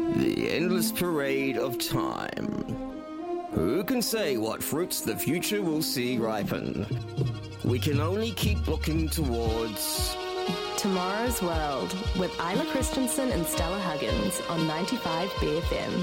The endless parade of time. Who can say what fruits the future will see ripen? We can only keep looking towards Tomorrow's World with Isla Christensen and Stella Huggins on 95 BFM.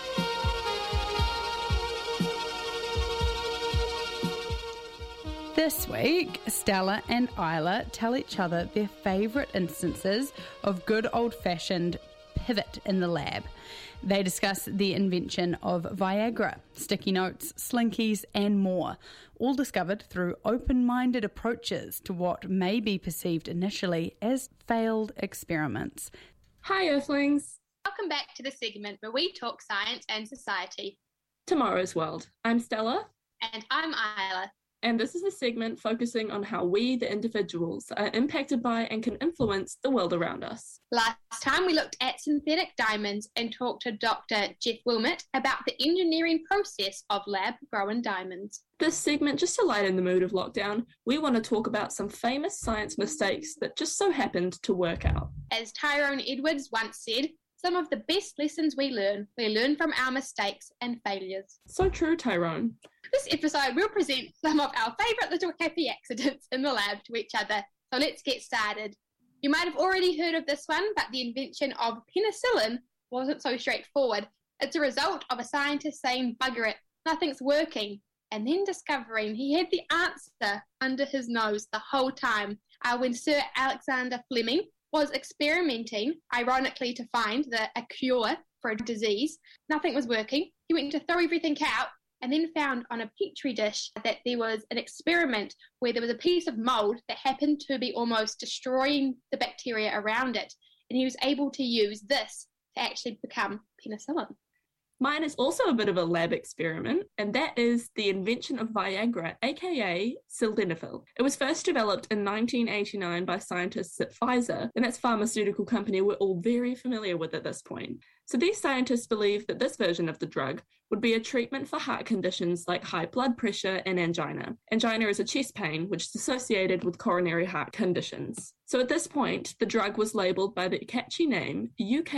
This week, Stella and Isla tell each other their favourite instances of good old-fashioned pivot in the lab. They discuss the invention of Viagra, sticky notes, slinkies and more, all discovered through open-minded approaches to what may be perceived initially as failed experiments. Hi Earthlings! Welcome back to the segment where we talk science and society. Tomorrow's World. I'm Stella. And I'm Isla. And this is a segment focusing on how we, the individuals, are impacted by and can influence the world around us. Last time we looked at synthetic diamonds and talked to Dr. Jeff Wilmot about the engineering process of lab-grown diamonds. This segment, just to lighten the mood of lockdown, we want to talk about some famous science mistakes that just so happened to work out. As Tyrone Edwards once said, some of the best lessons we learn from our mistakes and failures. So true, Tyrone. This episode will present some of our favourite little happy accidents in the lab to each other, so let's get started. You might have already heard of this one, but the invention of penicillin wasn't so straightforward. It's a result of a scientist saying, "Bugger it, nothing's working," and then discovering he had the answer under his nose the whole time. When Sir Alexander Fleming was experimenting, ironically, to find a cure for a disease. Nothing was working. He went to throw everything out and then found on a petri dish that there was an experiment where there was a piece of mold that happened to be almost destroying the bacteria around it. And he was able to use this to actually become penicillin. Mine is also a bit of a lab experiment, and that is the invention of Viagra, aka sildenafil. It was first developed in 1989 by scientists at Pfizer, and that's a pharmaceutical company we're all very familiar with at this point. So these scientists believe that this version of the drug would be a treatment for heart conditions like high blood pressure and angina. Angina is a chest pain which is associated with coronary heart conditions. So at this point, the drug was labelled by the catchy name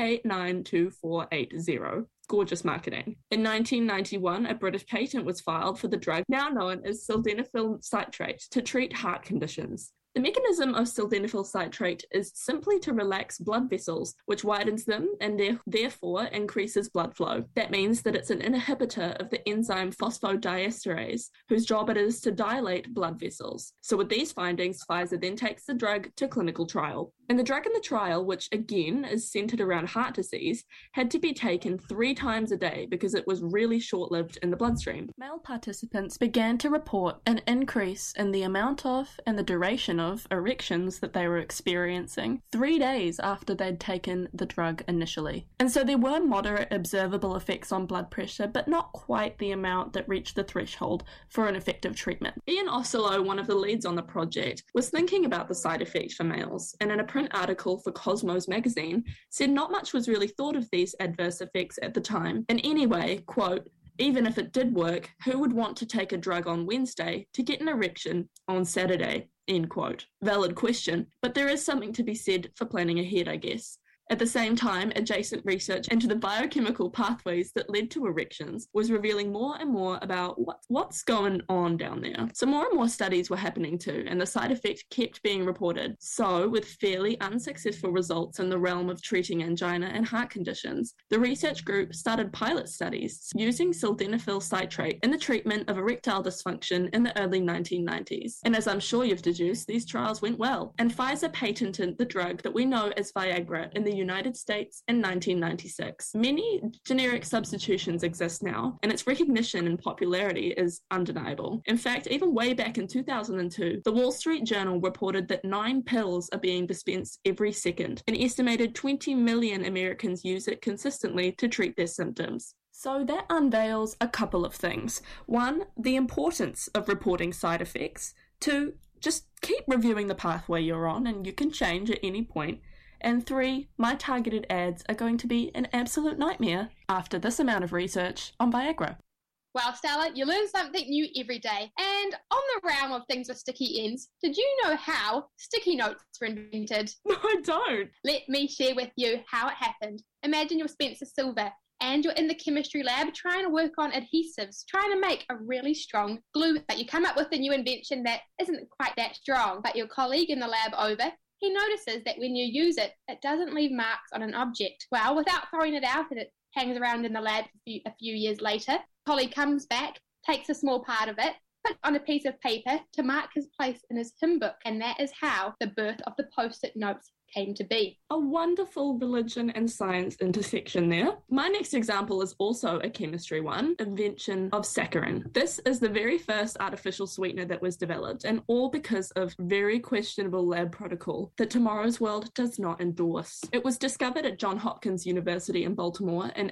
UK92480. Gorgeous marketing. In 1991, a British patent was filed for the drug now known as sildenafil citrate to treat heart conditions. The mechanism of sildenafil citrate is simply to relax blood vessels, which widens them and therefore increases blood flow. That means that it's an inhibitor of the enzyme phosphodiesterase, whose job it is to dilate blood vessels. So with these findings, Pfizer then takes the drug to clinical trial. And the drug in the trial, which again is centered around heart disease, had to be taken 3 times a day because it was really short-lived in the bloodstream. Male participants began to report an increase in the amount of and the duration of erections that they were experiencing 3 days after they'd taken the drug initially. And so there were moderate observable effects on blood pressure, but not quite the amount that reached the threshold for an effective treatment. Ian Oslo, one of the leads on the project, was thinking about the side effect for males, and in a print article for Cosmos magazine said not much was really thought of these adverse effects at the time. And anyway, quote, "Even if it did work, who would want to take a drug on Wednesday to get an erection on Saturday?" End quote. Valid question, but there is something to be said for planning ahead, I guess. At the same time, adjacent research into the biochemical pathways that led to erections was revealing more and more about what's going on down there. So more and more studies were happening too, and the side effect kept being reported. So, with fairly unsuccessful results in the realm of treating angina and heart conditions, the research group started pilot studies using sildenafil citrate in the treatment of erectile dysfunction in the early 1990s. And as I'm sure you've deduced, these trials went well, and Pfizer patented the drug that we know as Viagra in the United States in 1996. Many generic substitutions exist now, and its recognition and popularity is undeniable. In fact, even way back in 2002, the Wall Street Journal reported that 9 pills are being dispensed every second. An estimated 20 million Americans use it consistently to treat their symptoms. So that unveils a couple of things. 1, the importance of reporting side effects. 2, just keep reviewing the pathway you're on and you can change at any point. And 3, my targeted ads are going to be an absolute nightmare after this amount of research on Viagra. Well, Stella, you learn something new every day. And on the realm of things with sticky ends, did you know how sticky notes were invented? No, I don't. Let me share with you how it happened. Imagine you're Spencer Silver and you're in the chemistry lab trying to work on adhesives, trying to make a really strong glue. But you come up with a new invention that isn't quite that strong, but your colleague in the lab over, he notices that when you use it, it doesn't leave marks on an object. Well, without throwing it out, and it hangs around in the lab a few years later, colleague comes back, takes a small part of it, puts it on a piece of paper to mark his place in his hymn book, and that is how the birth of the post-it notes came to be. A wonderful religion and science intersection there. My next example is also a chemistry one, invention of saccharin. This is the very first artificial sweetener that was developed, and all because of very questionable lab protocol that Tomorrow's World does not endorse. It was discovered at Johns Hopkins University in Baltimore in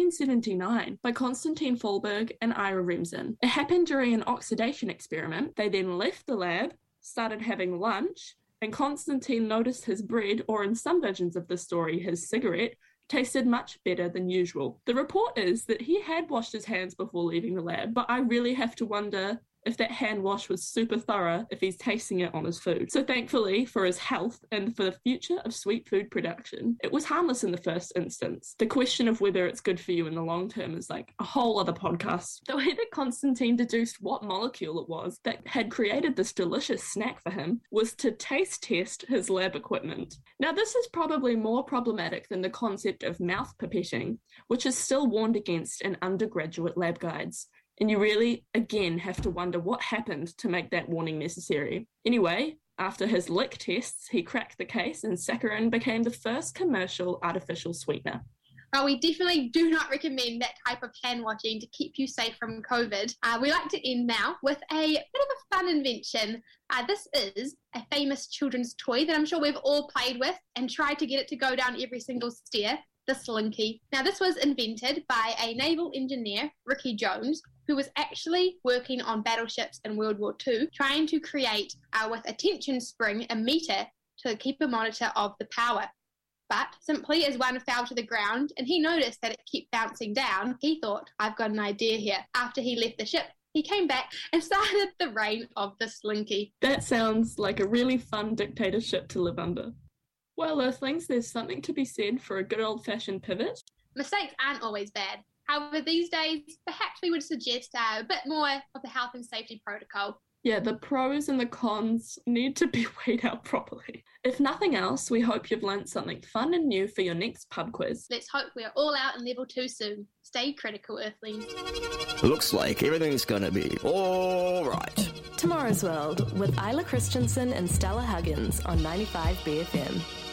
1879 by Konstantin Fallberg and Ira Remsen. It happened during an oxidation experiment. They then left the lab, started having lunch, and Konstantin noticed his bread, or in some versions of the story, his cigarette, tasted much better than usual. The report is that he had washed his hands before leaving the lab, but I really have to wonder if that hand wash was super thorough if he's tasting it on his food. So thankfully, for his health and for the future of sweet food production, it was harmless in the first instance. The question of whether it's good for you in the long term is like a whole other podcast. The way that Konstantin deduced what molecule it was that had created this delicious snack for him was to taste test his lab equipment. Now, this is probably more problematic than the concept of mouth pipetting, which is still warned against in undergraduate lab guides. And you really, again, have to wonder what happened to make that warning necessary. Anyway, after his lick tests, he cracked the case and saccharin became the first commercial artificial sweetener. Well, we definitely do not recommend that type of hand washing to keep you safe from COVID. We like to end now with a bit of a fun invention. This is a famous children's toy that I'm sure we've all played with and tried to get it to go down every single stair, the Slinky. Now, this was invented by a naval engineer, Ricky Jones, who was actually working on battleships in World War II, trying to create, with a tension spring, a meter to keep a monitor of the power. But simply as one fell to the ground and he noticed that it kept bouncing down, he thought, I've got an idea here. After he left the ship, he came back and started the reign of the Slinky. That sounds like a really fun dictatorship to live under. Well, Earthlings, there's something to be said for a good old-fashioned pivot. Mistakes aren't always bad. However, these days, perhaps we would suggest a bit more of the health and safety protocol. Yeah, the pros and the cons need to be weighed out properly. If nothing else, we hope you've learnt something fun and new for your next pub quiz. Let's hope we're all out in level 2 soon. Stay critical, Earthlings. Looks like everything's gonna be all right. Tomorrow's World with Isla Christensen and Stella Huggins on 95 BFM.